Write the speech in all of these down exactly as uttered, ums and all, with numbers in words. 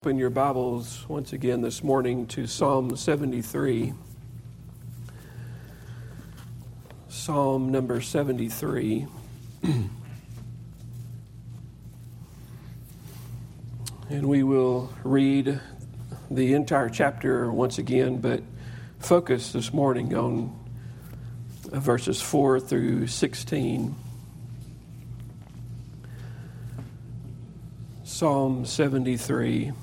Open your Bibles once again this morning to Psalm seventy-three. Psalm number seventy-three. And we will read the entire chapter once again, but focus this morning on verses four through sixteen. Psalm seventy-three.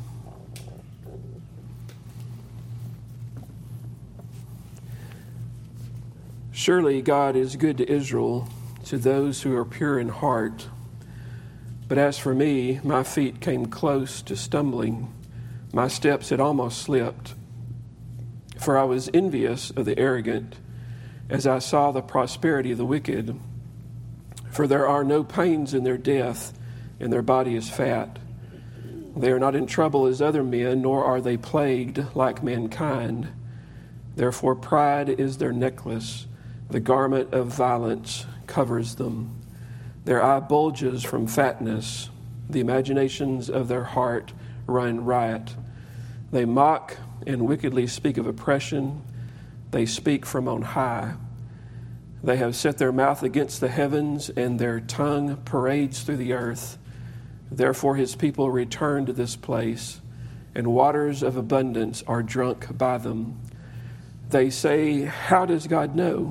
Surely God is good to Israel, to those who are pure in heart. But as for me, my feet came close to stumbling. My steps had almost slipped. For I was envious of the arrogant, as I saw the prosperity of the wicked. For there are no pains in their death, and their body is fat. They are not in trouble as other men, nor are they plagued like mankind. Therefore pride is their necklace. The garment of violence covers them. Their eye bulges from fatness. The imaginations of their heart run riot. They mock and wickedly speak of oppression. They speak from on high. They have set their mouth against the heavens, and their tongue parades through the earth. Therefore his people return to this place, and waters of abundance are drunk by them. They say, how does God know?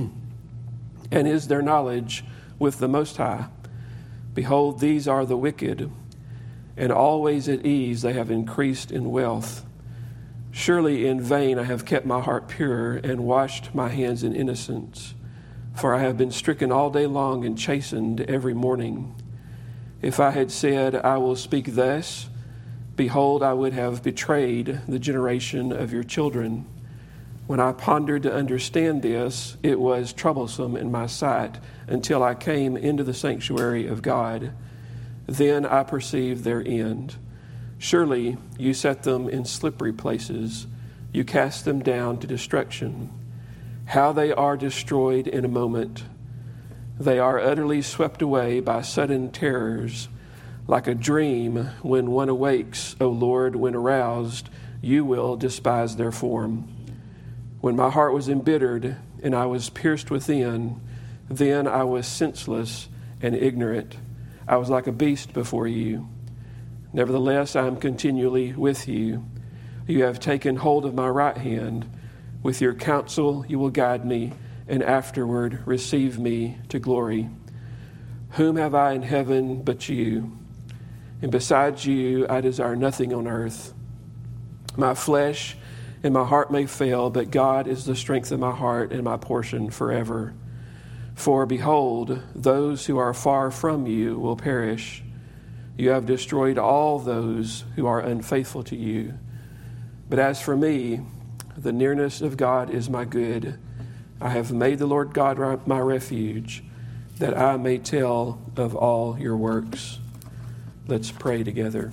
And is their knowledge with the Most High? Behold, these are the wicked, and always at ease they have increased in wealth. Surely in vain I have kept my heart pure and washed my hands in innocence. For I have been stricken all day long and chastened every morning. If I had said, I will speak thus, behold, I would have betrayed the generation of your children. When I pondered to understand this, it was troublesome in my sight until I came into the sanctuary of God. Then I perceived their end. Surely you set them in slippery places. You cast them down to destruction. How they are destroyed in a moment. They are utterly swept away by sudden terrors. Like a dream when one awakes, O Lord, when aroused, you will despise their form. When my heart was embittered and I was pierced within, then I was senseless and ignorant. I was like a beast before you. Nevertheless, I am continually with you. You have taken hold of my right hand. With your counsel you will guide me, and afterward receive me to glory. Whom have I in heaven but you? And besides you I desire nothing on earth. My flesh and my heart may fail, but God is the strength of my heart and my portion forever. For behold, those who are far from you will perish. You have destroyed all those who are unfaithful to you. But as for me, the nearness of God is my good. I have made the Lord God my refuge, that I may tell of all your works. Let's pray together.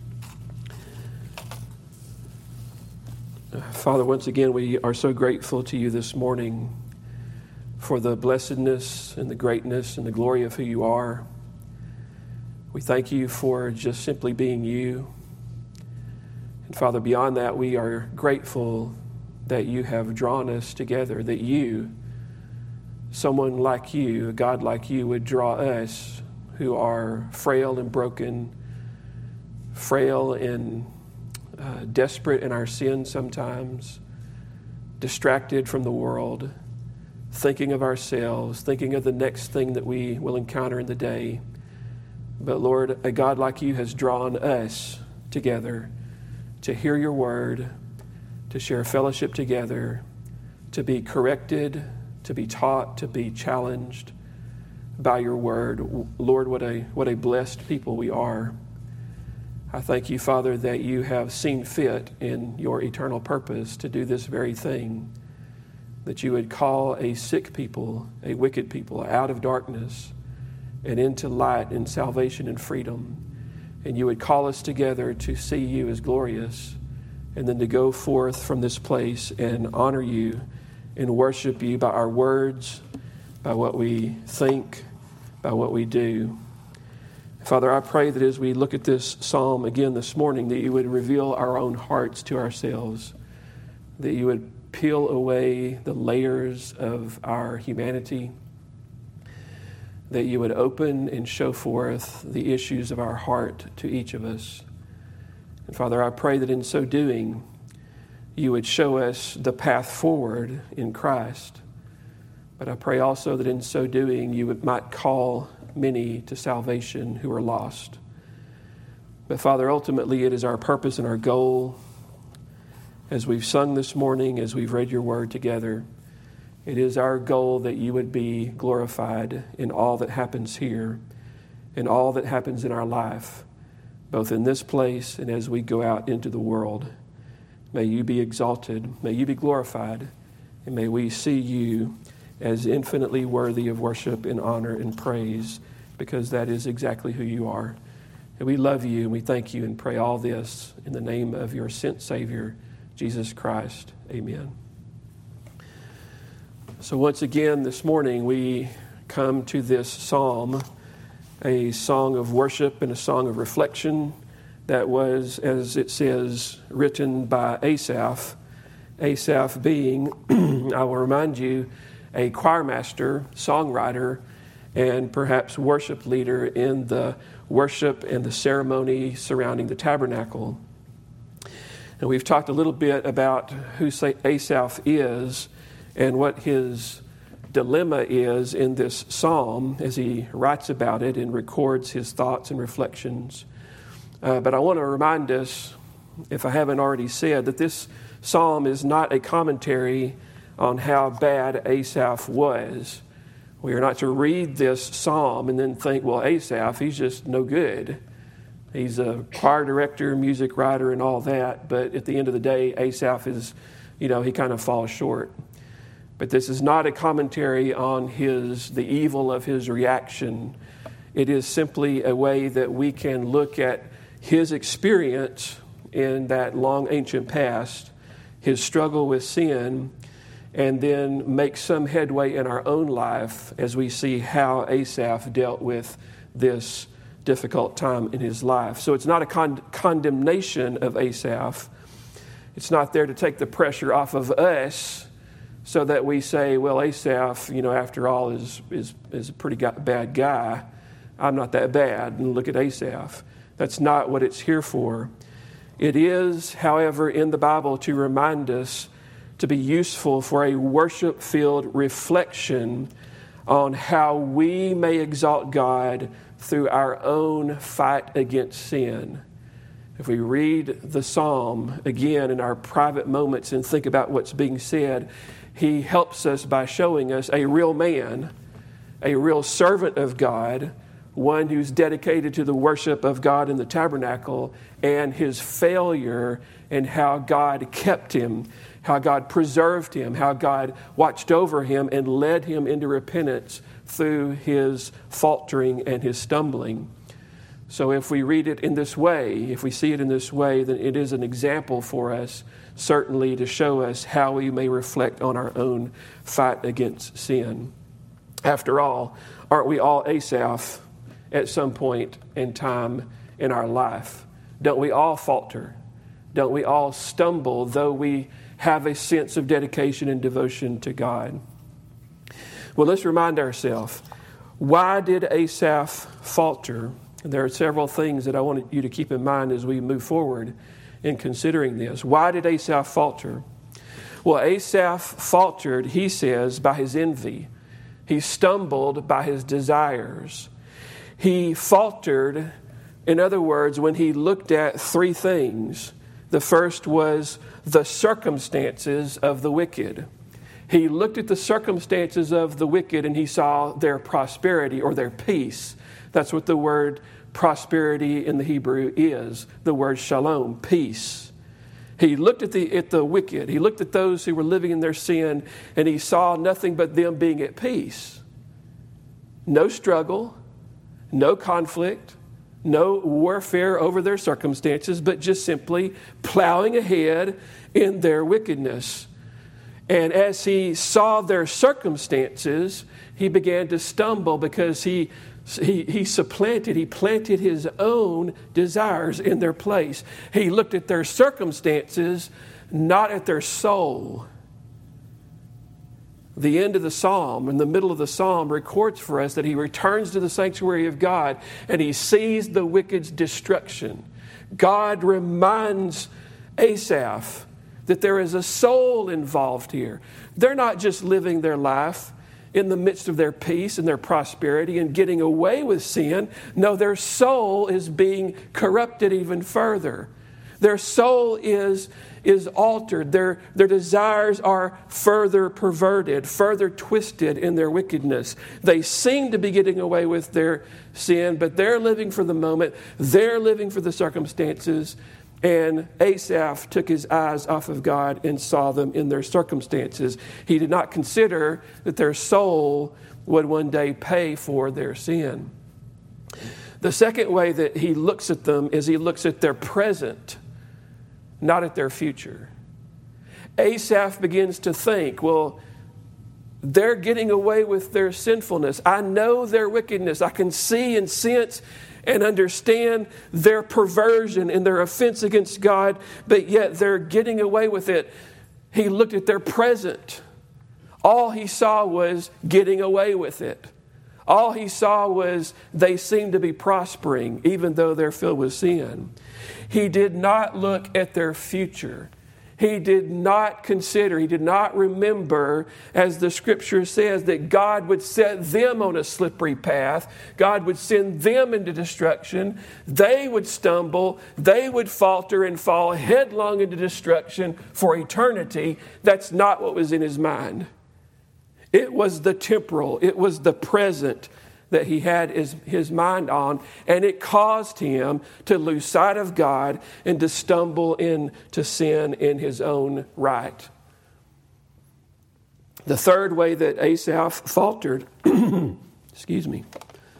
Father, once again, we are so grateful to you this morning for the blessedness and the greatness and the glory of who you are. We thank you for just simply being you. And Father, beyond that, we are grateful that you have drawn us together, that you, someone like you, a God like you, would draw us who are frail and broken, frail and uh, desperate in our sin sometimes, distracted from the world, thinking of ourselves, thinking of the next thing that we will encounter in the day. But Lord, a God like you has drawn us together to hear your word, to share fellowship together, to be corrected, to be taught, to be challenged by your word. Lord, what a what a blessed people we are. I thank you, Father, that you have seen fit in your eternal purpose to do this very thing, that you would call a sick people, a wicked people, out of darkness and into light and salvation and freedom. And you would call us together to see you as glorious, and then to go forth from this place and honor you and worship you by our words, by what we think, by what we do. Father, I pray that as we look at this psalm again this morning, that you would reveal our own hearts to ourselves, that you would peel away the layers of our humanity, that you would open and show forth the issues of our heart to each of us. And Father, I pray that in so doing, you would show us the path forward in Christ. But I pray also that in so doing, you would, might call many to salvation who are lost. But Father, ultimately it is our purpose and our goal, as we've sung this morning, as we've read your word together, it is our goal that you would be glorified in all that happens here, in all that happens in our life, both in this place and as we go out into the world. May you be exalted, may you be glorified, and may we see you as infinitely worthy of worship and honor and praise, because that is exactly who you are. And we love you and we thank you and pray all this in the name of your sent Savior, Jesus Christ. Amen. So once again this morning we come to this psalm, a song of worship and a song of reflection that was, as it says, written by Asaph. Asaph being, I will remind you, a choir master, songwriter, and perhaps worship leader in the worship and the ceremony surrounding the tabernacle. And we've talked a little bit about who Asaph is and what his dilemma is in this psalm as he writes about it and records his thoughts and reflections. Uh, but I want to remind us, if I haven't already said, that this psalm is not a commentary on how bad Asaph was. We are not to read this psalm and then think, well, Asaph, he's just no good. He's a choir director, music writer, and all that. But at the end of the day, Asaph is, you know, he kind of falls short. But this is not a commentary on his the evil of his reaction. It is simply a way that we can look at his experience in that long ancient past, his struggle with sin, and then make some headway in our own life as we see how Asaph dealt with this difficult time in his life. So it's not a con- condemnation of Asaph. It's not there to take the pressure off of us so that we say, well, Asaph, you know, after all, is is is a pretty gu- bad guy. I'm not that bad, and look at Asaph. That's not what it's here for. It is, however, in the Bible to remind us to be useful for a worship-filled reflection on how we may exalt God through our own fight against sin. If we read the psalm again in our private moments and think about what's being said, he helps us by showing us a real man, a real servant of God, one who's dedicated to the worship of God in the tabernacle, and his failure and how God kept him, how God preserved him, how God watched over him and led him into repentance through his faltering and his stumbling. So if we read it in this way, if we see it in this way, then it is an example for us, certainly to show us how we may reflect on our own fight against sin. After all, aren't we all Asaph at some point in time in our life? Don't we all falter? Don't we all stumble, though we have a sense of dedication and devotion to God? Well, let's remind ourselves, why did Asaph falter? There are several things that I want you to keep in mind as we move forward in considering this. Why did Asaph falter? Well, Asaph faltered, he says, by his envy. He stumbled by his desires. He faltered, in other words, when he looked at three things. The first was the circumstances of the wicked. He looked at the circumstances of the wicked and he saw their prosperity or their peace. That's what the word prosperity in the Hebrew is, the word shalom, peace. He looked at the at the wicked. He looked at those who were living in their sin, and he saw nothing but them being at peace. No struggle, no conflict, no warfare over their circumstances, but just simply plowing ahead in their wickedness. And as he saw their circumstances, he began to stumble because he He, he supplanted, he planted his own desires in their place. He looked at their circumstances, not at their soul. The end of the psalm, in the middle of the psalm, records for us that he returns to the sanctuary of God and he sees the wicked's destruction. God reminds Asaph that there is a soul involved here. They're not just living their life in the midst of their peace and their prosperity and getting away with sin. No, their soul is being corrupted even further. Their soul is, is altered. Their, their desires are further perverted, further twisted in their wickedness. They seem to be getting away with their sin, but they're living for the moment. They're living for the circumstances. And Asaph took his eyes off of God and saw them in their circumstances. He did not consider that their soul would one day pay for their sin. The second way that he looks at them is he looks at their present, not at their future. Asaph begins to think, well, they're getting away with their sinfulness. I know their wickedness. I can see and sense and understand their perversion and their offense against God, but yet they're getting away with it. He looked at their present. All he saw was getting away with it. All he saw was they seemed to be prospering, even though they're filled with sin. He did not look at their future. He did not consider, he did not remember, as the scripture says, that God would set them on a slippery path. God would send them into destruction. They would stumble. They would falter and fall headlong into destruction for eternity. That's not what was in his mind. It was the temporal. It was the present that he had his, his mind on, and it caused him to lose sight of God and to stumble into sin in his own right. The third way that Asaph faltered, excuse me,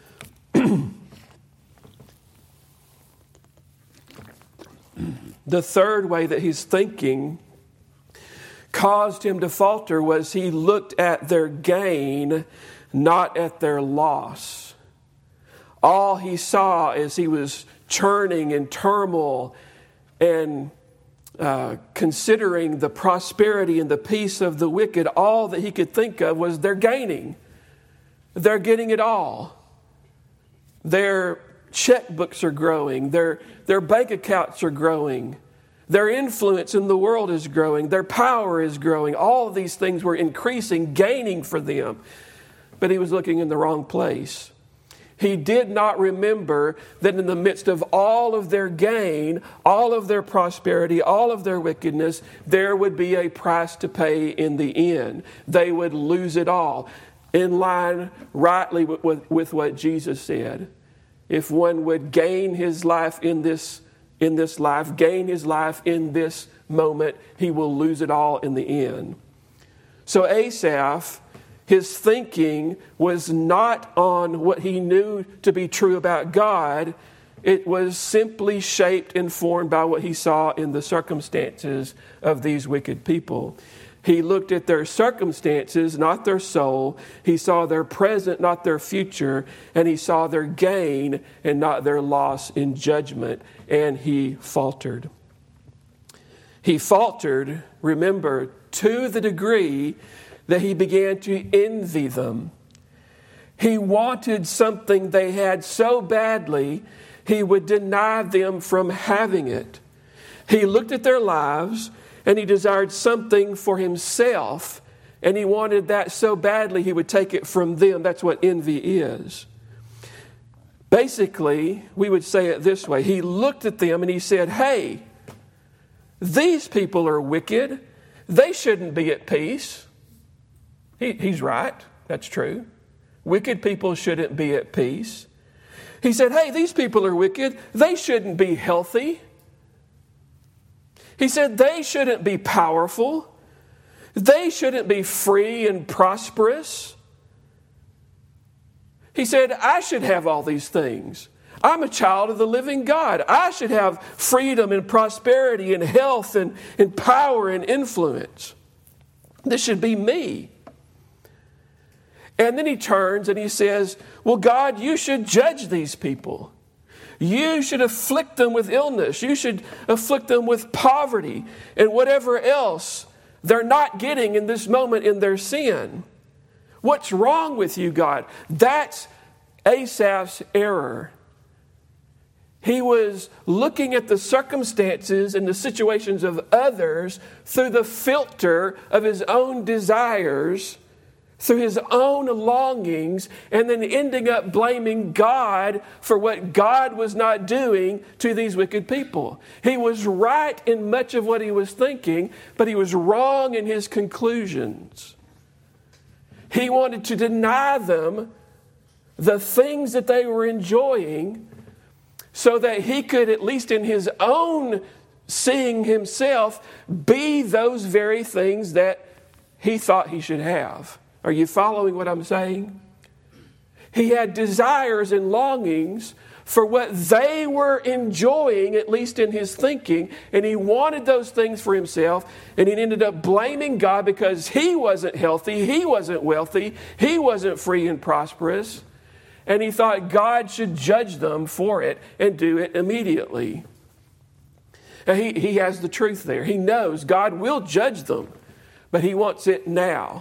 the third way that his thinking caused him to falter was he looked at their gain, not at their loss. All he saw as he was churning in turmoil and uh, considering the prosperity and the peace of the wicked, all that he could think of was they're gaining. They're getting it all. Their checkbooks are growing. Their, their bank accounts are growing. Their influence in the world is growing. Their power is growing. All of these things were increasing, gaining for them. But he was looking in the wrong place. He did not remember that in the midst of all of their gain, all of their prosperity, all of their wickedness, there would be a price to pay in the end. They would lose it all. In line rightly with, with, with what Jesus said. If one would gain his life in this, in this life, gain his life in this moment, he will lose it all in the end. So Asaph, his thinking was not on what he knew to be true about God. It was simply shaped and formed by what he saw in the circumstances of these wicked people. He looked at their circumstances, not their soul. He saw their present, not their future. And he saw their gain and not their loss in judgment. And he faltered. He faltered, remember, to the degree that he began to envy them. He wanted something they had so badly, he would deny them from having it. He looked at their lives and he desired something for himself, and he wanted that so badly he would take it from them. That's what envy is. Basically, we would say it this way. He looked at them and he said, hey, these people are wicked. They shouldn't be at peace. He, he's right. That's true. Wicked people shouldn't be at peace. He said, hey, these people are wicked. They shouldn't be healthy. He said, they shouldn't be powerful. They shouldn't be free and prosperous. He said, I should have all these things. I'm a child of the living God. I should have freedom and prosperity and health and, and power and influence. This should be me. And then he turns and he says, well, God, you should judge these people. You should afflict them with illness. You should afflict them with poverty and whatever else they're not getting in this moment in their sin. What's wrong with you, God? That's Asaph's error. He was looking at the circumstances and the situations of others through the filter of his own desires, through his own longings, and then ending up blaming God for what God was not doing to these wicked people. He was right in much of what he was thinking, but he was wrong in his conclusions. He wanted to deny them the things that they were enjoying so that he could, at least in his own seeing himself, be those very things that he thought he should have. Are you following what I'm saying? He had desires and longings for what they were enjoying, at least in his thinking, and he wanted those things for himself, and he ended up blaming God because he wasn't healthy, he wasn't wealthy, he wasn't free and prosperous, and he thought God should judge them for it and do it immediately. And he, he has the truth there. He knows God will judge them, but he wants it now.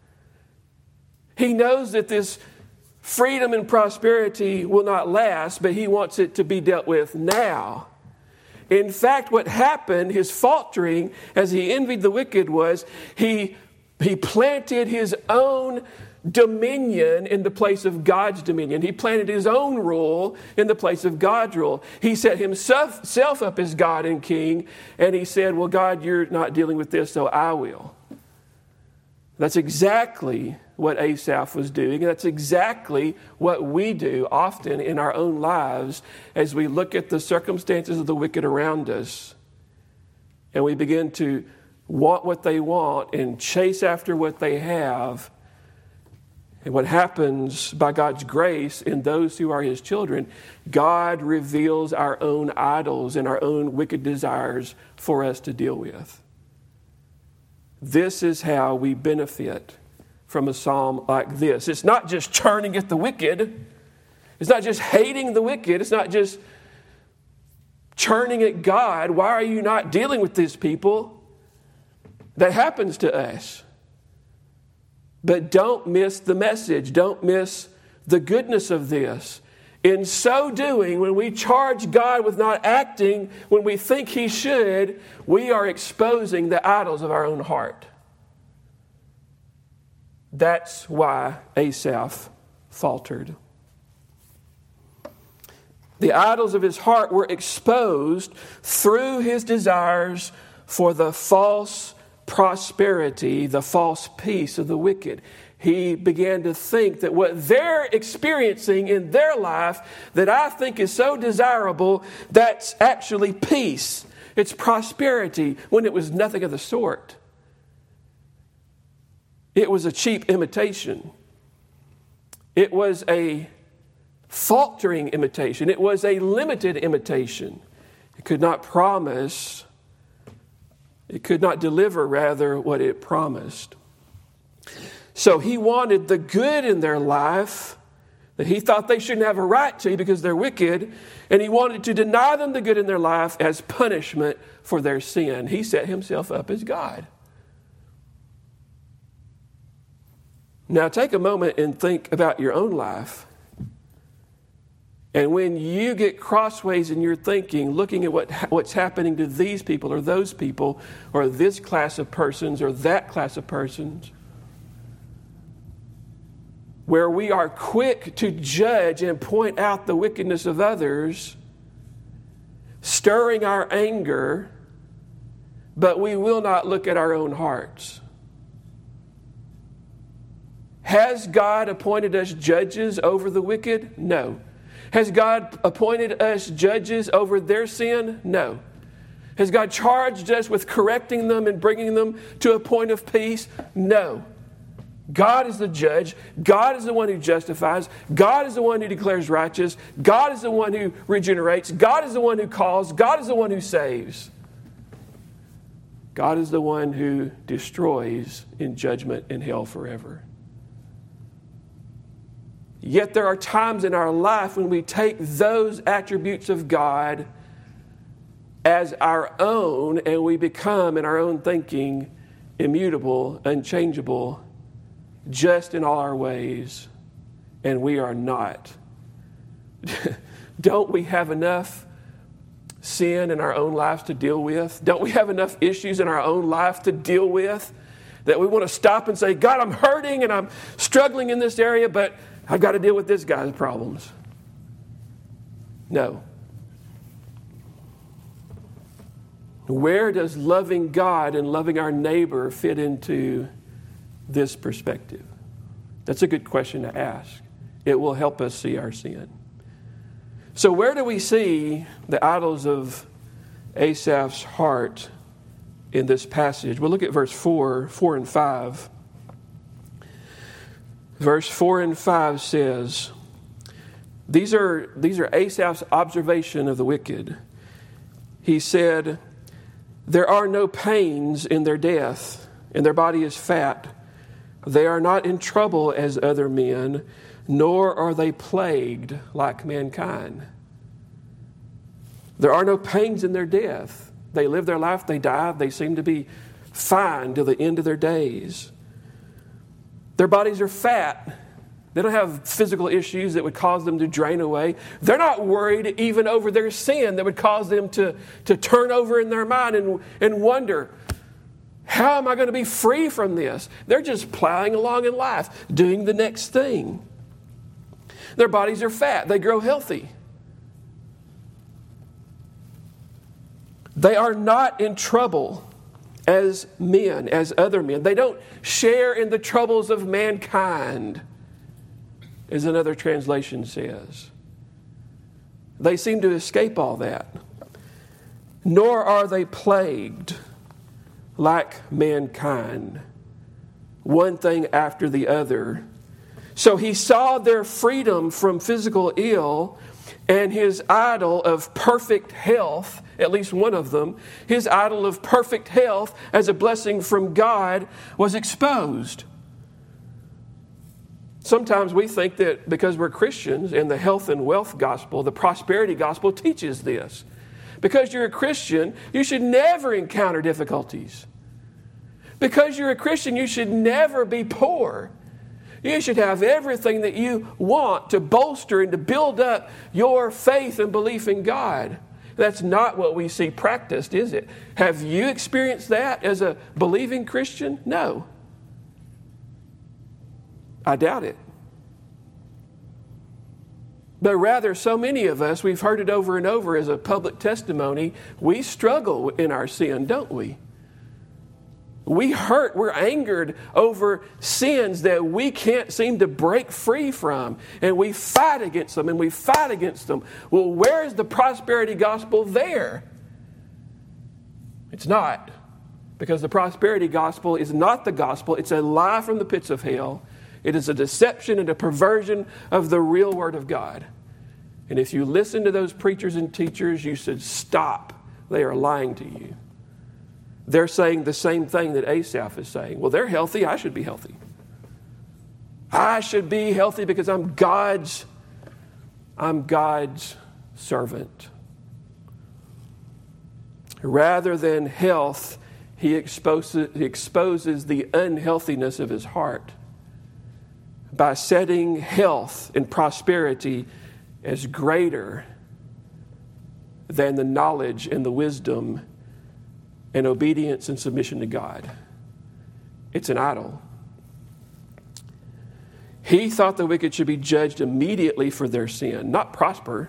He knows that this freedom and prosperity will not last, but he wants it to be dealt with now. In fact, what happened, his faltering as he envied the wicked, was he, he planted his own dominion in the place of God's dominion. He planted his own rule in the place of God's rule. He set himself self up as God and King, and he said, well, God, you're not dealing with this, so I will. That's exactly what Asaph was doing. And that's exactly what we do often in our own lives as we look at the circumstances of the wicked around us. And we begin to want what they want and chase after what they have. And what happens by God's grace in those who are his children, God reveals our own idols and our own wicked desires for us to deal with. This is how we benefit from a psalm like this. It's not just churning at the wicked. It's not just hating the wicked. It's not just churning at God. Why are you not dealing with these people? That happens to us. But don't miss the message. Don't miss the goodness of this. In so doing, when we charge God with not acting when we think he should, we are exposing the idols of our own heart. That's why Asaph faltered. The idols of his heart were exposed through his desires for the false prosperity, the false peace of the wicked. He began to think that what they're experiencing in their life that I think is so desirable, that's actually peace. It's prosperity, when it was nothing of the sort. It was a cheap imitation. It was a faltering imitation. It was a limited imitation. It could not promise, it could not deliver, rather, what it promised. So he wanted the good in their life that he thought they shouldn't have a right to because they're wicked, and he wanted to deny them the good in their life as punishment for their sin. He set himself up as God. Now take a moment and think about your own life. And when you get crossways in your thinking, looking at what what's happening to these people or those people or this class of persons or that class of persons, where we are quick to judge and point out the wickedness of others, stirring our anger, but we will not look at our own hearts. Has God appointed us judges over the wicked? No. Has God appointed us judges over their sin? No. Has God charged us with correcting them and bringing them to a point of peace? No. God is the judge. God is the one who justifies. God is the one who declares righteous. God is the one who regenerates. God is the one who calls. God is the one who saves. God is the one who destroys in judgment in hell forever. Yet there are times in our life when we take those attributes of God as our own, and we become, in our own thinking, immutable, unchangeable, just in all our ways, and we are not. Don't we have enough sin in our own lives to deal with? Don't we have enough issues in our own life to deal with that we want to stop and say, God, I'm hurting and I'm struggling in this area, but I've got to deal with this guy's problems? No. Where does loving God and loving our neighbor fit into this perspective? That's a good question to ask. It will help us see our sin. So where do we see the idols of Asaph's heart in this passage? We'll look at verse four, four and five. Verse four and five says, these are, these are Asaph's observation of the wicked. He said, there are no pains in their death, and their body is fat. They are not in trouble as other men, nor are they plagued like mankind. There are no pains in their death. They live their life, they die, they seem to be fine till the end of their days. Their bodies are fat. They don't have physical issues that would cause them to drain away. They're not worried even over their sin that would cause them to, to turn over in their mind and, and wonder, how am I going to be free from this? They're just plowing along in life, doing the next thing. Their bodies are fat. They grow healthy. They are not in trouble as men, as other men. They don't share in the troubles of mankind, as another translation says. They seem to escape all that. Nor are they plagued like mankind, one thing after the other. So he saw their freedom from physical ill and his idol of perfect health, at least one of them, his idol of perfect health as a blessing from God was exposed. Sometimes we think that because we're Christians and the health and wealth gospel, the prosperity gospel teaches this. Because you're a Christian, you should never encounter difficulties. Because you're a Christian, you should never be poor. You should have everything that you want to bolster and to build up your faith and belief in God. That's not what we see practiced, is it? Have you experienced that as a believing Christian? No. I doubt it. But rather, so many of us, we've heard it over and over as a public testimony, we struggle in our sin, don't we? We hurt, we're angered over sins that we can't seem to break free from. And we fight against them and we fight against them. Well, where is the prosperity gospel there? It's not. Because the prosperity gospel is not the gospel. It's a lie from the pits of hell. It is a deception and a perversion of the real word of God. And if you listen to those preachers and teachers, you should stop. They are lying to you. They're saying the same thing that Asaph is saying. Well, they're healthy. I should be healthy. I should be healthy because I'm God's, I'm God's servant. Rather than health, he exposes, he exposes the unhealthiness of his heart by setting health and prosperity as greater than the knowledge and the wisdom and obedience and submission to God. It's an idol. He thought the wicked should be judged immediately for their sin, not prosper.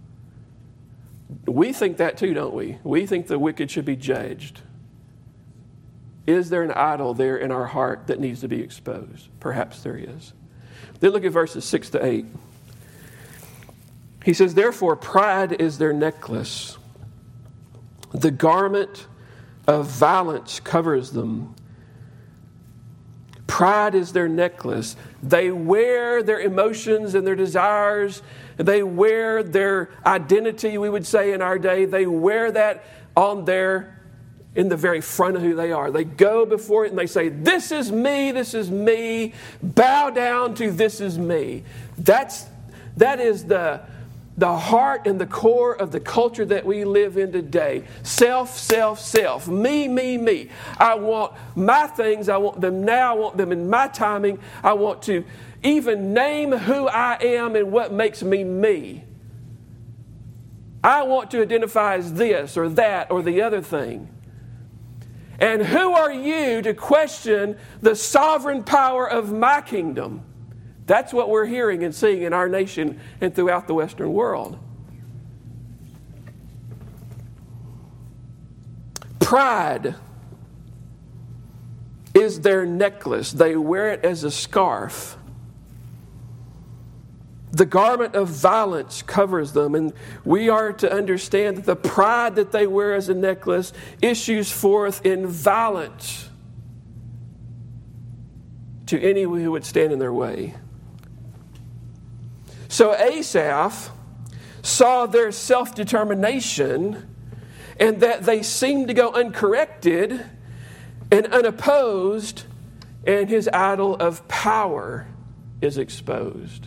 We think that too, don't we? We think the wicked should be judged. Is there an idol there in our heart that needs to be exposed? Perhaps there is. Then look at verses six to eight. He says, therefore, pride is their necklace. The garment of violence covers them. Pride is their necklace. They wear their emotions and their desires. They wear their identity, we would say in our day. They wear that on their in the very front of who they are. They go before it and they say, this is me, this is me. Bow down to this is me. That's, that is the, the heart and the core of the culture that we live in today. Self, self, self. Me, me, me. I want my things. I want them now. I want them in my timing. I want to even name who I am and what makes me me. I want to identify as this or that or the other thing. And who are you to question the sovereign power of my kingdom? That's what we're hearing and seeing in our nation and throughout the Western world. Pride is their necklace. They wear it as a scarf. The garment of violence covers them, and we are to understand that the pride that they wear as a necklace issues forth in violence to anyone who would stand in their way. So Asaph saw their self-determination and that they seemed to go uncorrected and unopposed, and his idol of power is exposed.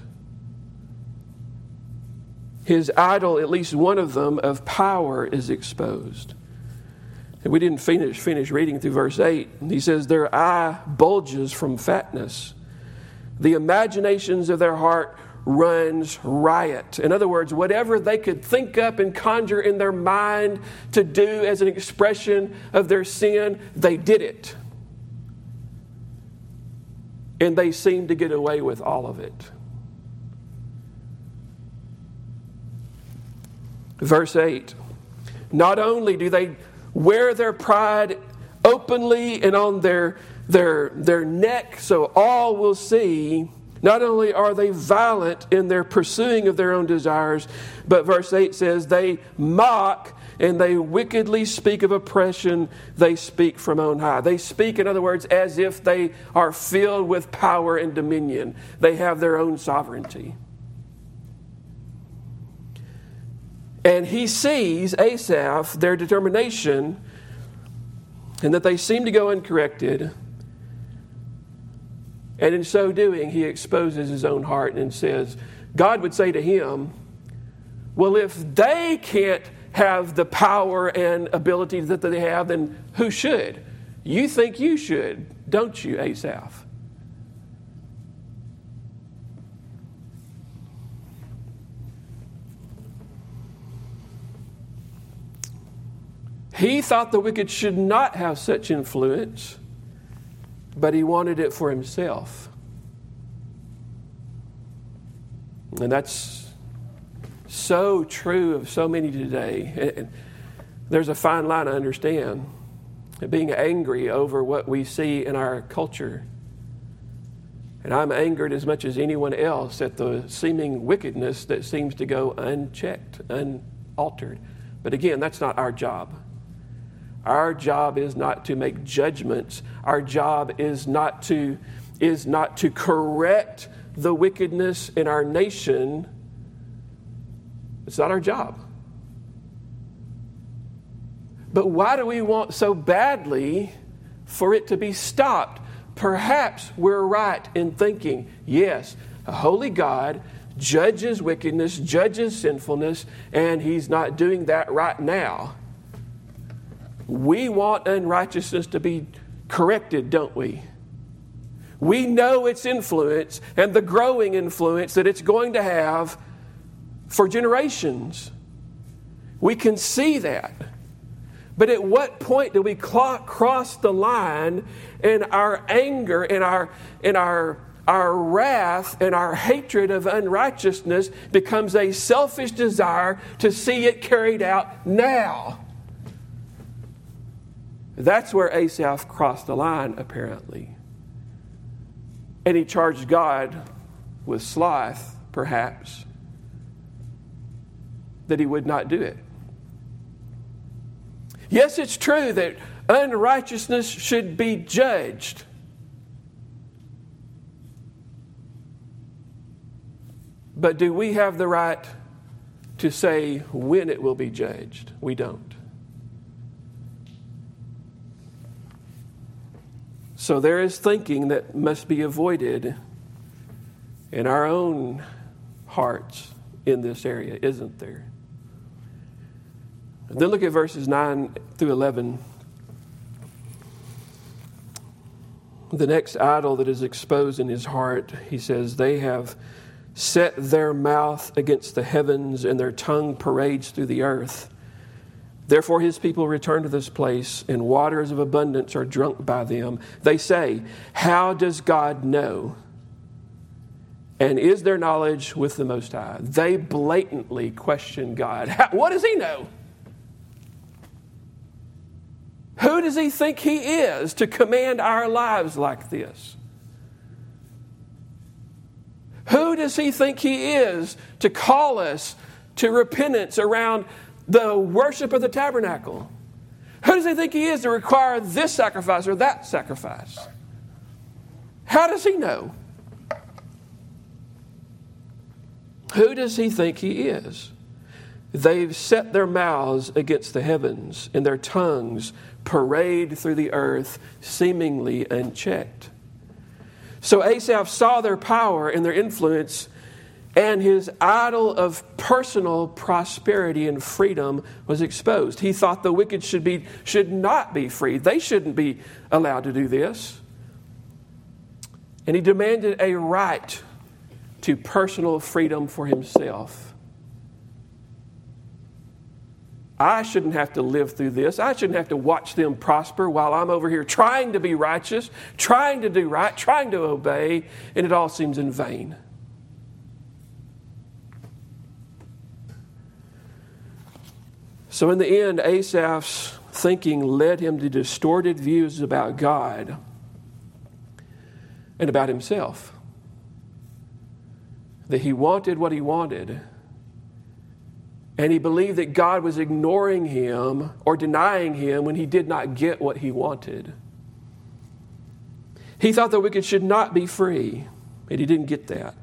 His idol, at least one of them, of power is exposed. And we didn't finish, finish reading through verse eight. He says, their eye bulges from fatness. The imaginations of their heart runs riot. In other words, whatever they could think up and conjure in their mind to do as an expression of their sin, they did it. And they seemed to get away with all of it. Verse eight, not only do they wear their pride openly and on their, their, their neck so all will see, not only are they violent in their pursuing of their own desires, but verse eight says they mock and they wickedly speak of oppression. They speak from on high. They speak, in other words, as if they are filled with power and dominion. They have their own sovereignty. And he sees, Asaph, their determination, and that they seem to go uncorrected. And in so doing, he exposes his own heart and says, God would say to him, well, if they can't have the power and ability that they have, then who should? You think you should, don't you, Asaph? He thought the wicked should not have such influence, but he wanted it for himself. And that's so true of so many today. There's a fine line I understand. Being angry over what we see in our culture. And I'm angered as much as anyone else at the seeming wickedness that seems to go unchecked, unaltered. But again, that's not our job. Our job is not to make judgments. Our job is not to, is not to correct the wickedness in our nation. It's not our job. But why do we want so badly for it to be stopped? Perhaps we're right in thinking, yes, a holy God judges wickedness, judges sinfulness, and he's not doing that right now. We want unrighteousness to be corrected, don't we? We know its influence and the growing influence that it's going to have for generations. We can see that. But at what point do we cl- cross the line and our anger and our, and our, our wrath and our hatred of unrighteousness becomes a selfish desire to see it carried out now? That's where Asaph crossed the line, apparently. And he charged God with sloth, perhaps, that he would not do it. Yes, it's true that unrighteousness should be judged. But do we have the right to say when it will be judged? We don't. So there is thinking that must be avoided in our own hearts in this area, isn't there? Then look at verses nine through eleven. The next idol that is exposed in his heart, he says, they have set their mouth against the heavens, and their tongue parades through the earth. Therefore his people return to this place, and waters of abundance are drunk by them. They say, how does God know? And is there knowledge with the Most High? They blatantly question God. How, what does he know? Who does he think he is to command our lives like this? Who does he think he is to call us to repentance around the worship of the tabernacle? Who does he think he is to require this sacrifice or that sacrifice? How does he know? Who does he think he is? They've set their mouths against the heavens, and their tongues parade through the earth, seemingly unchecked. So Asaph saw their power and their influence, and his idol of personal prosperity and freedom was exposed. He thought the wicked should be should not be free. They shouldn't be allowed to do this. And he demanded a right to personal freedom for himself. I shouldn't have to live through this. I shouldn't have to watch them prosper while I'm over here trying to be righteous, trying to do right, trying to obey, and it all seems in vain. So in the end, Asaph's thinking led him to distorted views about God and about himself. That he wanted what he wanted, and he believed that God was ignoring him or denying him when he did not get what he wanted. He thought the wicked should not be free, and he didn't get that.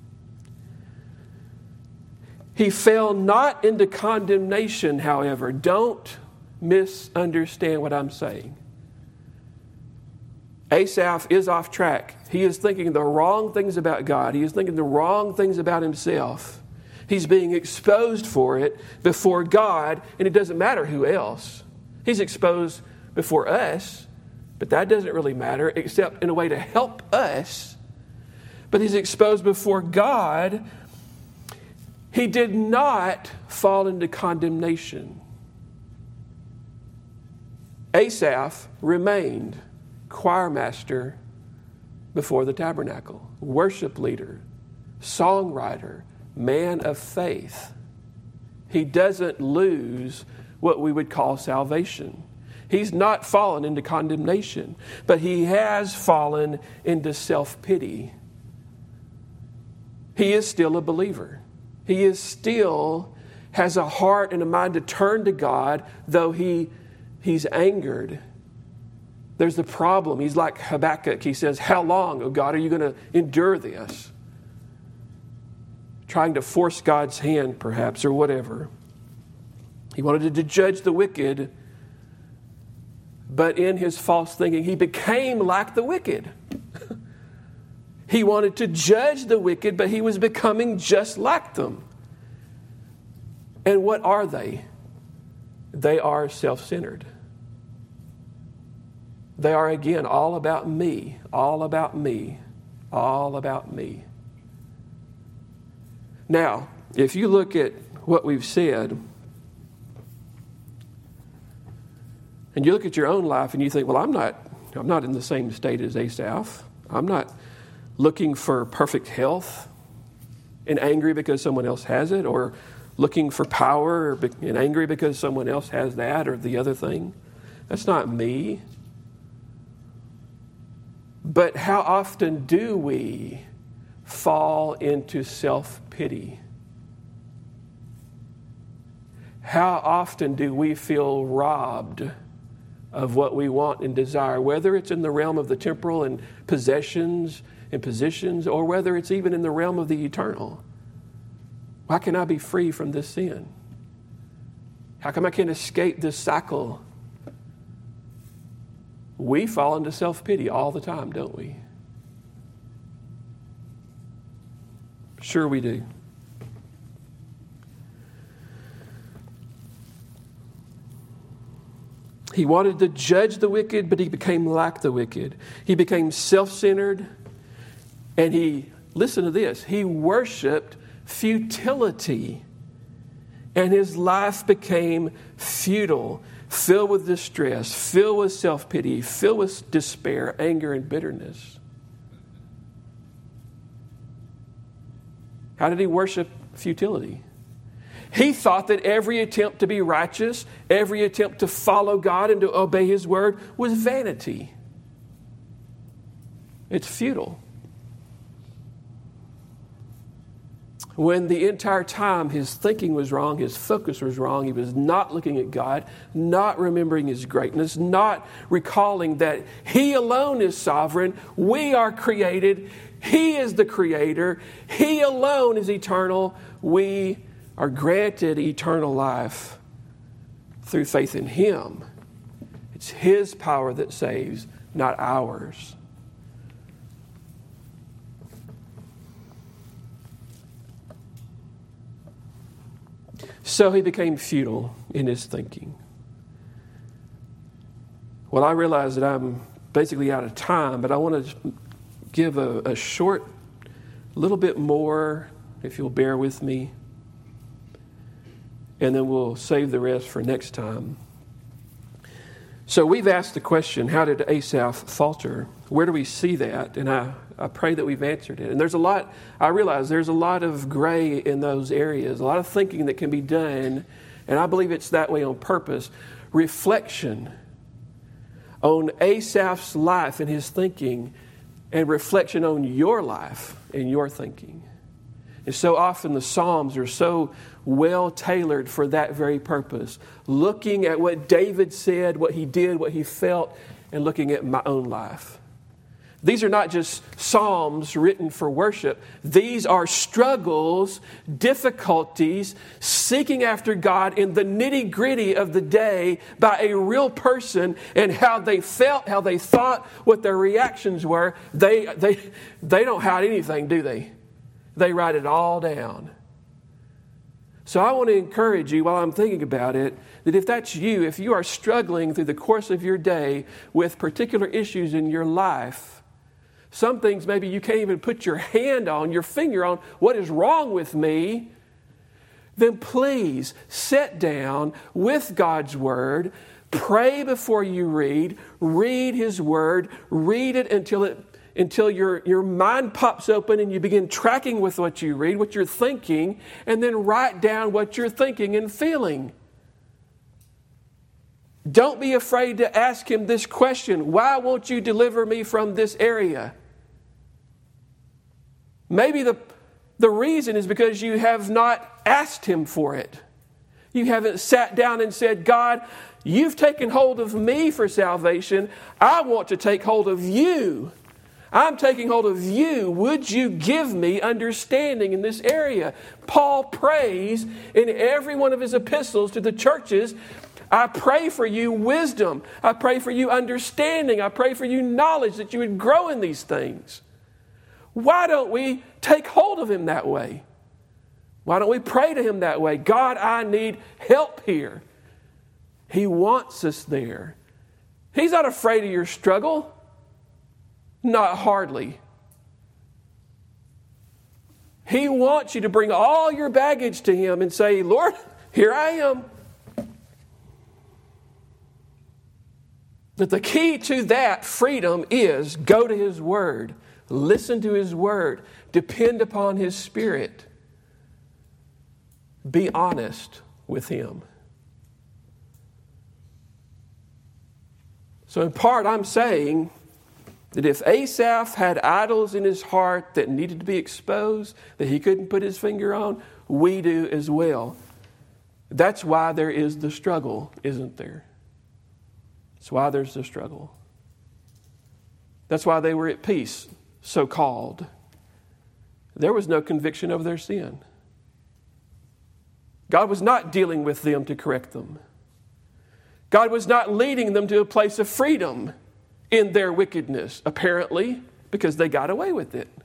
He fell not into condemnation, however. Don't misunderstand what I'm saying. Asaph is off track. He is thinking the wrong things about God. He is thinking the wrong things about himself. He's being exposed for it before God, and it doesn't matter who else. He's exposed before us, but that doesn't really matter except in a way to help us. But he's exposed before God. He did not fall into condemnation. Asaph remained choir master before the tabernacle, worship leader, songwriter, man of faith. He doesn't lose what we would call salvation. He's not fallen into condemnation, but he has fallen into self-pity. He is still a believer. He is still has a heart and a mind to turn to God, though he he's angered. There's the problem. He's like Habakkuk. He says, how long, oh God, are you going to endure this? Trying to force God's hand, perhaps, or whatever. He wanted to judge the wicked, but in his false thinking, he became like the wicked. He wanted to judge the wicked, but he was becoming just like them. And what are they? They are self-centered. They are, again, all about me, all about me, all about me. Now, if you look at what we've said, and you look at your own life and you think, well, I'm not, I'm not in the same state as Asaph. I'm not looking for perfect health and angry because someone else has it, or looking for power and angry because someone else has that or the other thing. That's not me. But how often do we fall into self-pity? How often do we feel robbed of what we want and desire, whether it's in the realm of the temporal and possessions and positions, or whether it's even in the realm of the eternal? Why can I be free from this sin? How come I can't escape this cycle? We fall into self-pity all the time, don't we? Sure we do. He wanted to judge the wicked, but he became like the wicked. He became self-centered, and he, listen to this, he worshiped futility. And his life became futile, filled with distress, filled with self-pity, filled with despair, anger, and bitterness. How did he worship futility? He thought that every attempt to be righteous, every attempt to follow God and to obey His word was vanity. It's futile. When the entire time his thinking was wrong, his focus was wrong, he was not looking at God, not remembering His greatness, not recalling that He alone is sovereign, we are created, He is the Creator, He alone is eternal, we are granted eternal life through faith in Him. It's His power that saves, not ours. So he became futile in his thinking. Well, I realize that I'm basically out of time, but I want to give a, a short, little bit more, if you'll bear with me, and then we'll save the rest for next time. So we've asked the question, how did Asaph falter? Where do we see that? And I, I pray that we've answered it. And there's a lot, I realize there's a lot of gray in those areas, a lot of thinking that can be done, and I believe it's that way on purpose. Reflection on Asaph's life and his thinking, and reflection on your life and your thinking. And so often the Psalms are so well tailored for that very purpose. Looking at what David said, what he did, what he felt, and looking at my own life. These are not just psalms written for worship. These are struggles, difficulties, seeking after God in the nitty-gritty of the day by a real person, and how they felt, how they thought, what their reactions were. They, they, they don't hide anything, do they? They write it all down. So I want to encourage you while I'm thinking about it, that if that's you, if you are struggling through the course of your day with particular issues in your life, some things maybe you can't even put your hand on, your finger on, what is wrong with me, then please sit down with God's Word, pray before you read, read His Word, read it until it until your, your mind pops open and you begin tracking with what you read, what you're thinking, and then write down what you're thinking and feeling. Don't be afraid to ask Him this question: why won't you deliver me from this area? Maybe the, the reason is because you have not asked Him for it. You haven't sat down and said, God, you've taken hold of me for salvation. I want to take hold of you. I'm taking hold of you. Would you give me understanding in this area? Paul prays in every one of his epistles to the churches, I pray for you wisdom. I pray for you understanding. I pray for you knowledge, that you would grow in these things. Why don't we take hold of Him that way? Why don't we pray to Him that way? God, I need help here. He wants us there. He's not afraid of your struggle. Not hardly. He wants you to bring all your baggage to Him and say, Lord, here I am. But the key to that freedom is go to His Word. Listen to His Word. Depend upon His Spirit. Be honest with Him. So in part, I'm saying that if Asaph had idols in his heart that needed to be exposed, that he couldn't put his finger on, we do as well. That's why there is the struggle, isn't there? That's why there's the struggle. That's why they were at peace, so-called. There was no conviction of their sin. God was not dealing with them to correct them. God was not leading them to a place of freedom. in their wickedness, apparently, because they got away with it.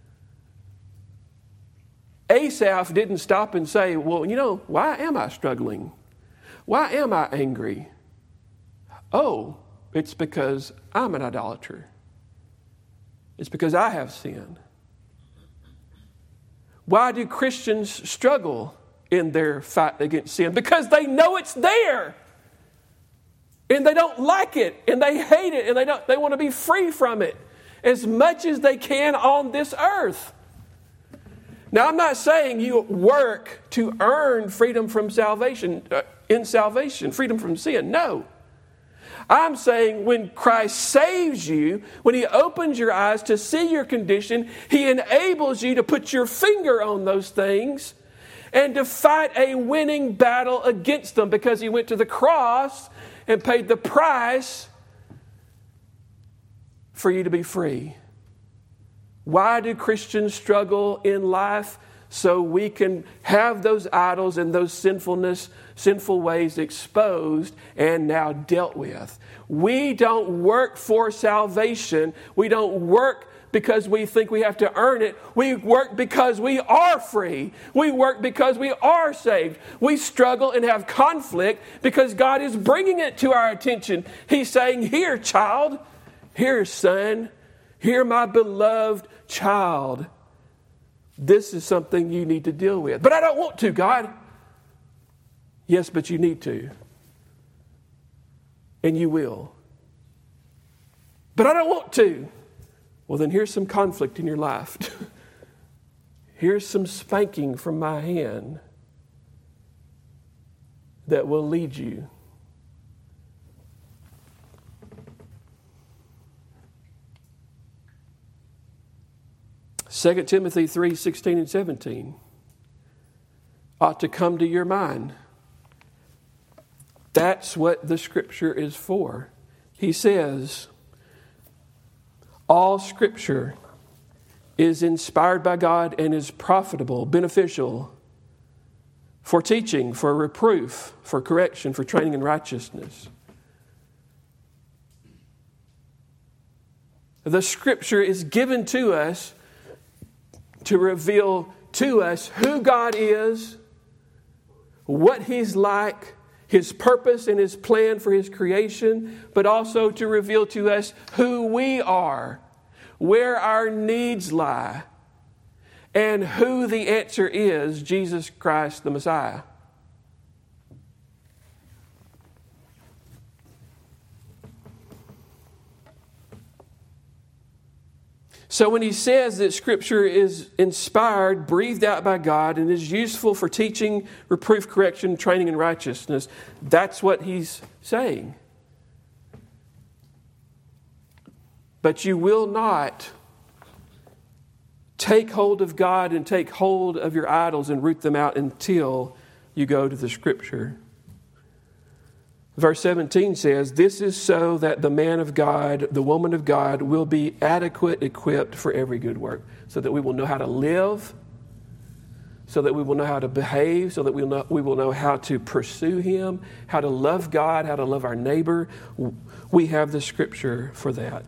Asaph didn't stop and say, well, you know, why am I struggling? Why am I angry? Oh, it's because I'm an idolater. It's because I have sin. Why do Christians struggle in their fight against sin? Because they know it's there. And they don't like it. And they hate it. And they don't. They want to be free from it as much as they can on this earth. Now, I'm not saying you work to earn freedom from salvation, uh, in salvation, freedom from sin. No. I'm saying when Christ saves you, when He opens your eyes to see your condition, He enables you to put your finger on those things and to fight a winning battle against them, because He went to the cross and paid the price for you to be free. Why do Christians struggle in life? So we can have those idols and those sinfulness, sinful ways exposed and now dealt with. We don't work for salvation. We don't work because we think we have to earn it. We work because we are free. We work because we are saved. We struggle and have conflict because God is bringing it to our attention. He's saying, here, child, here, son, here, my beloved child. This is something you need to deal with. But I don't want to, God. Yes, but you need to. And you will. But I don't want to. Well, then here's some conflict in your life. Here's some spanking from my hand that will lead you. Second Timothy three, sixteen and seventeen ought to come to your mind. That's what the Scripture is for. He says, all Scripture is inspired by God and is profitable, beneficial for teaching, for reproof, for correction, for training in righteousness. The Scripture is given to us to reveal to us who God is, what He's like, His purpose and His plan for His creation, but also to reveal to us who we are, where our needs lie, and who the answer is, Jesus Christ the Messiah. So when he says that Scripture is inspired, breathed out by God, and is useful for teaching, reproof, correction, training in righteousness, that's what he's saying. But you will not take hold of God and take hold of your idols and root them out until you go to the Scripture. Verse seventeen says, this is so that the man of God, the woman of God, will be adequate, equipped for every good work. So that we will know how to live, so that we will know how to behave, so that we will know, we will know how to pursue Him, how to love God, how to love our neighbor. We have the Scripture for that.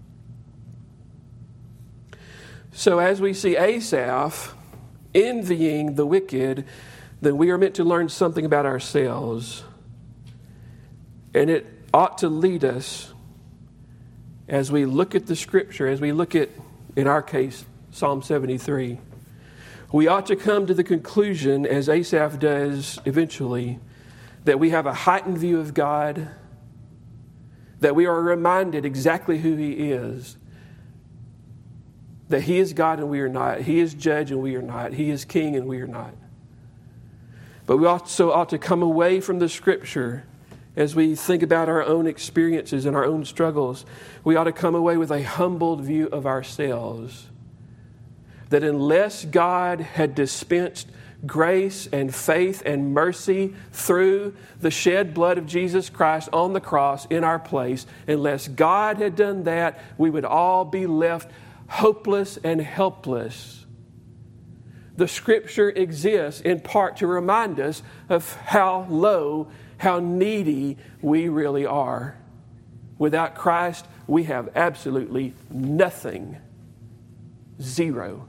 So as we see Asaph envying the wicked, then we are meant to learn something about ourselves. And it ought to lead us, as we look at the Scripture, as we look at, in our case, Psalm seventy-three, we ought to come to the conclusion, as Asaph does eventually, that we have a heightened view of God, that we are reminded exactly who He is, that He is God and we are not, He is judge and we are not, He is king and we are not. But we also ought to come away from the Scripture. As we think about our own experiences and our own struggles, we ought to come away with a humbled view of ourselves. That unless God had dispensed grace and faith and mercy through the shed blood of Jesus Christ on the cross in our place, unless God had done that, we would all be left hopeless and helpless. The Scripture exists in part to remind us of how low, how needy we really are. Without Christ, we have absolutely nothing. Zero.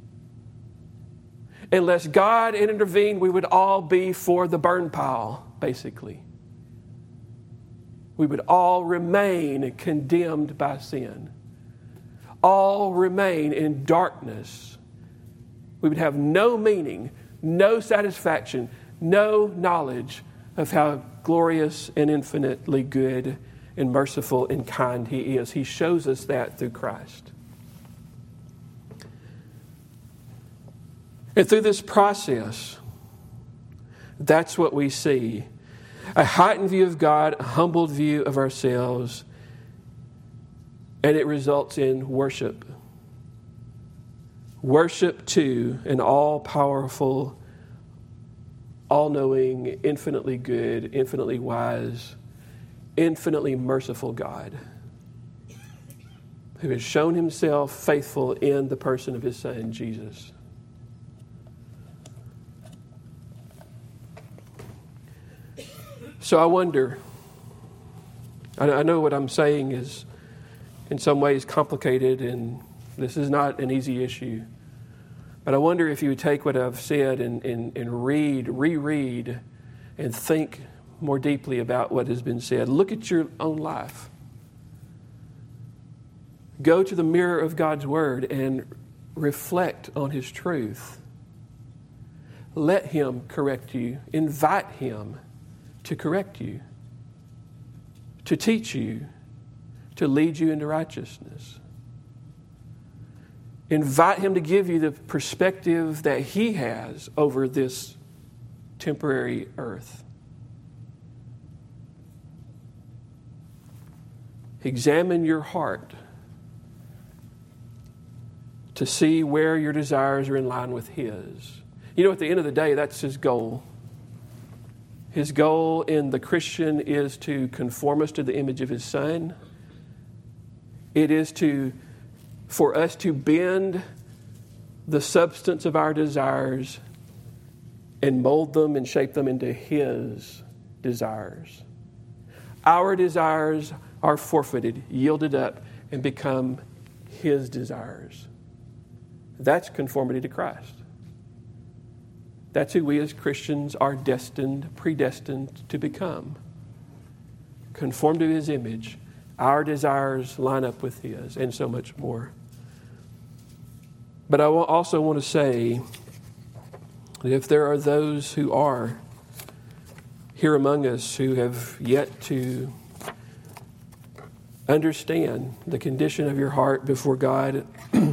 Unless God intervened, we would all be for the burn pile, basically. We would all remain condemned by sin. All remain in darkness. We would have no meaning, no satisfaction, no knowledge of how glorious and infinitely good and merciful and kind He is. He shows us that through Christ. And through this process, that's what we see. A heightened view of God, a humbled view of ourselves, and it results in worship. Worship to an all-powerful, all-knowing, infinitely good, infinitely wise, infinitely merciful God, who has shown Himself faithful in the person of His Son, Jesus. So I wonder, I know what I'm saying is in some ways complicated, and this is not an easy issue. But I wonder if you would take what I've said and, and, and read, reread, and think more deeply about what has been said. Look at your own life. Go to the mirror of God's Word and reflect on His truth. Let Him correct you. Invite Him to correct you, to teach you, to lead you into righteousness. Invite Him to give you the perspective that He has over this temporary earth. Examine your heart to see where your desires are in line with His. You know, at the end of the day, that's His goal. His goal in the Christian is to conform us to the image of His Son. It is to, for us to bend the substance of our desires and mold them and shape them into His desires. Our desires are forfeited, yielded up, and become His desires. That's conformity to Christ. That's who we as Christians are destined, predestined to become. Conform to His image. Our desires line up with His, and so much more. But I also want to say that if there are those who are here among us who have yet to understand the condition of your heart before God,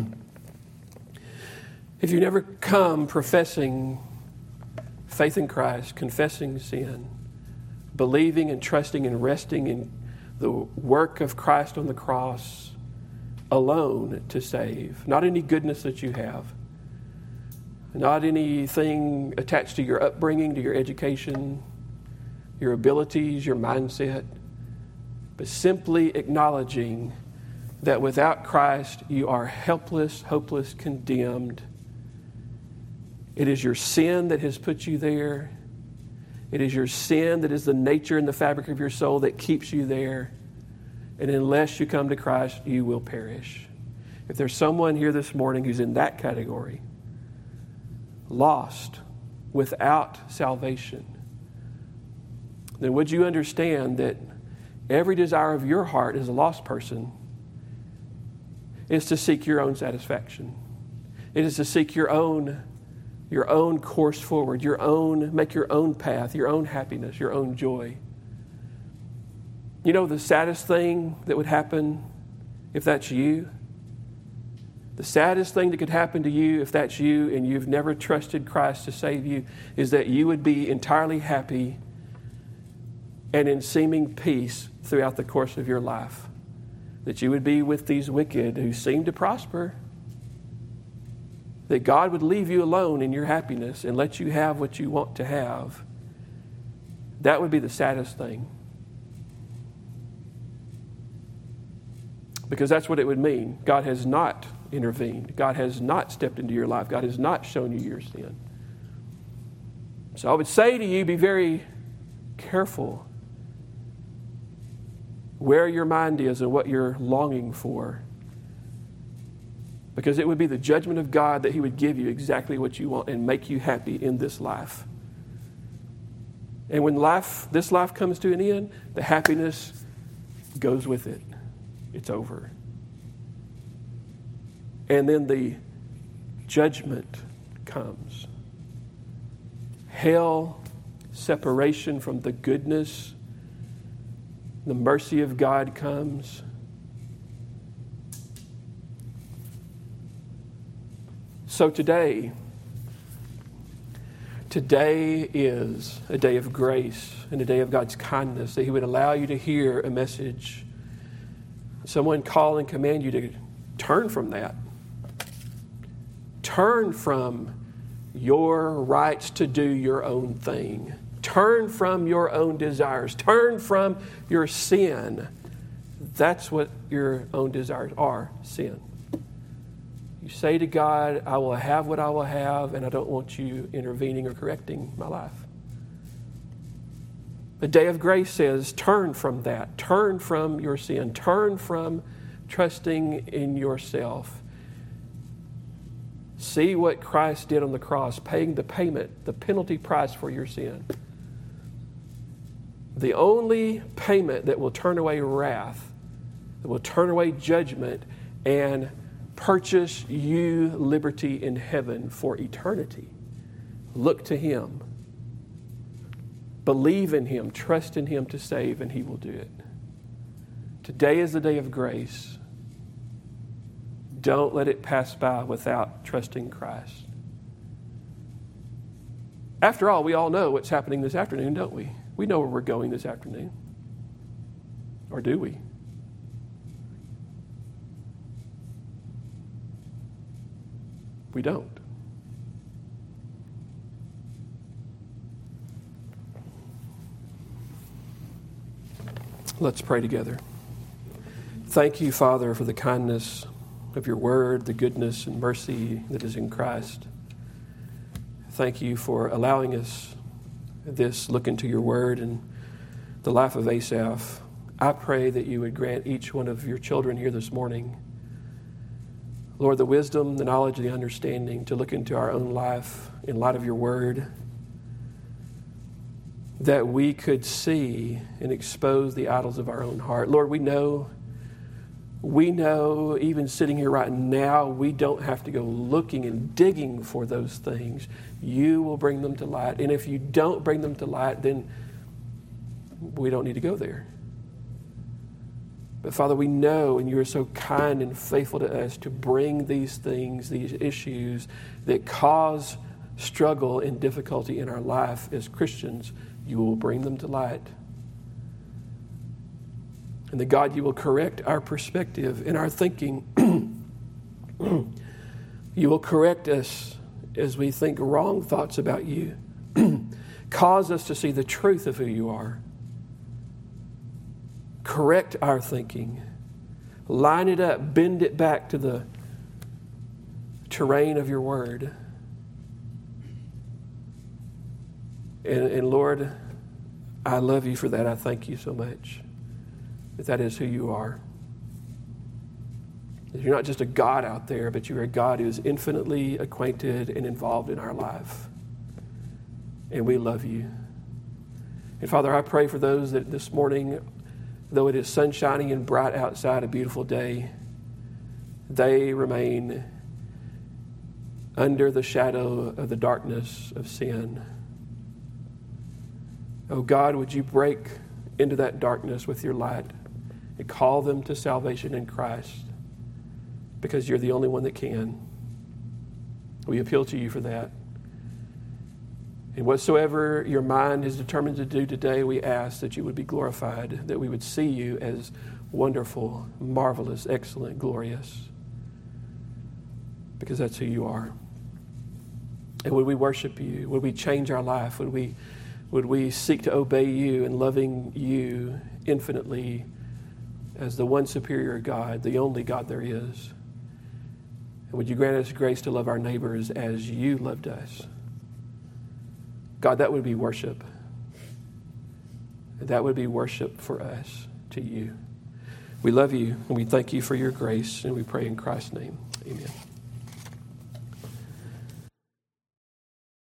if you never come professing faith in Christ, confessing sin, believing and trusting and resting in the work of Christ on the cross alone to save, not any goodness that you have, not anything attached to your upbringing, to your education, your abilities, your mindset, but simply acknowledging that without Christ you are helpless, hopeless, condemned. It is your sin that has put you there. It is your sin that is the nature and the fabric of your soul that keeps you there. And unless you come to Christ, you will perish. If there's someone here this morning who's in that category, lost, without salvation, then would you understand that every desire of your heart as a lost person is to seek your own satisfaction. It is to seek your own your own course forward, your own, make your own path, your own happiness, your own joy. You know the saddest thing that would happen if that's you? The saddest thing that could happen to you if that's you and you've never trusted Christ to save you is that you would be entirely happy and in seeming peace throughout the course of your life. That you would be with these wicked who seem to prosper. That God would leave you alone in your happiness and let you have what you want to have. That would be the saddest thing. Because that's what it would mean. God has not intervened. God has not stepped into your life. God has not shown you your sin. So I would say to you, be very careful where your mind is and what you're longing for. Because it would be the judgment of God that he would give you exactly what you want and make you happy in this life. And when life, this life comes to an end, the happiness goes with it. It's over. And then the judgment comes. Hell, separation from the goodness, the mercy of God comes. So today, today is a day of grace and a day of God's kindness, that he would allow you to hear a message. Someone call and command you to turn from that. Turn from your rights to do your own thing. Turn from your own desires. Turn from your sin. That's what your own desires are, sin. You say to God, I will have what I will have, and I don't want you intervening or correcting my life. The day of grace says, turn from that. Turn from your sin. Turn from trusting in yourself. See what Christ did on the cross, paying the payment, the penalty price for your sin. The only payment that will turn away wrath, that will turn away judgment, and purchase you liberty in heaven for eternity. Look to him. Believe in him. Trust in him to save, and he will do it. Today is the day of grace. Don't let it pass by without trusting Christ. After all, we all know what's happening this afternoon, don't we? We know where we're going this afternoon. Or do we? We don't. Let's pray together. Thank you, Father, for the kindness of your word, the goodness and mercy that is in Christ. Thank you for allowing us this look into your word and the life of Asaph. I pray that you would grant each one of your children here this morning, Lord, the wisdom, the knowledge, the understanding to look into our own life in light of your word, that we could see and expose the idols of our own heart. Lord, we know, we know even sitting here right now, we don't have to go looking and digging for those things. You will bring them to light. And if you don't bring them to light, then we don't need to go there. But Father, we know, and you are so kind and faithful to us to bring these things, these issues that cause struggle and difficulty in our life as Christians. You will bring them to light. And that God, you will correct our perspective and our thinking. You will correct us as we think wrong thoughts about you. Cause us to see the truth of who you are. Correct our thinking. Line it up. Bend it back to the terrain of your word. And, and Lord, I love you for that. I thank you so much that that is who you are. That you're not just a God out there, but you're a God who is infinitely acquainted and involved in our life. And we love you. And Father, I pray for those that this morning, though it is sunshiny and bright outside, a beautiful day, they remain under the shadow of the darkness of sin. Oh God, would you break into that darkness with your light and call them to salvation in Christ, because you're the only one that can. We appeal to you for that. And whatsoever your mind is determined to do today, we ask that you would be glorified, that we would see you as wonderful, marvelous, excellent, glorious, because that's who you are. And would we worship you? Would we change our life? Would we Would we seek to obey you and loving you infinitely as the one superior God, the only God there is? And would you grant us grace to love our neighbors as you loved us? God, that would be worship. That would be worship for us to you. We love you, and we thank you for your grace, and we pray in Christ's name. Amen.